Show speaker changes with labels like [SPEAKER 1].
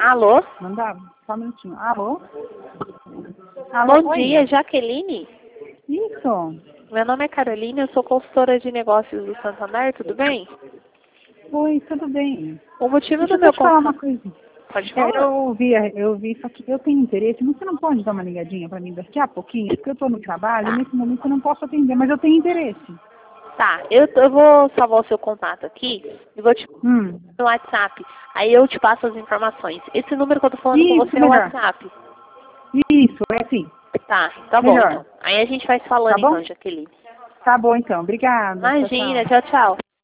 [SPEAKER 1] Alô?
[SPEAKER 2] Mandava? Só um minutinho. Alô? Alô,
[SPEAKER 1] Bom
[SPEAKER 2] oi?
[SPEAKER 1] dia, Jaqueline.
[SPEAKER 2] Isso.
[SPEAKER 1] Meu nome é Carolina, eu sou consultora de negócios do Santander, tudo bem?
[SPEAKER 2] Oi, tudo bem?
[SPEAKER 1] O motivo
[SPEAKER 2] Deixa
[SPEAKER 1] do
[SPEAKER 2] eu só
[SPEAKER 1] meu
[SPEAKER 2] te falar uma
[SPEAKER 1] contato...
[SPEAKER 2] coisa.
[SPEAKER 1] Pode falar?
[SPEAKER 2] Eu vi, só que eu tenho interesse. Você não pode dar uma ligadinha para mim daqui a pouquinho? Porque eu estou no trabalho e
[SPEAKER 1] Tá.
[SPEAKER 2] nesse momento eu não posso atender, mas eu tenho interesse.
[SPEAKER 1] Tá, eu vou salvar o seu contato aqui e vou te
[SPEAKER 2] Hum.
[SPEAKER 1] no WhatsApp. Aí eu te passo as informações. Esse número que eu tô falando com
[SPEAKER 2] Isso,
[SPEAKER 1] você é o
[SPEAKER 2] melhor.
[SPEAKER 1] WhatsApp.
[SPEAKER 2] Isso, é sim.
[SPEAKER 1] Tá bom
[SPEAKER 2] Melhor.
[SPEAKER 1] então. Aí a gente vai se
[SPEAKER 2] Tá
[SPEAKER 1] falando
[SPEAKER 2] bom?
[SPEAKER 1] então, Jaqueline.
[SPEAKER 2] Tá bom então. Obrigada. Tchau,
[SPEAKER 1] Imagina,
[SPEAKER 2] tchau.
[SPEAKER 1] tchau, tchau.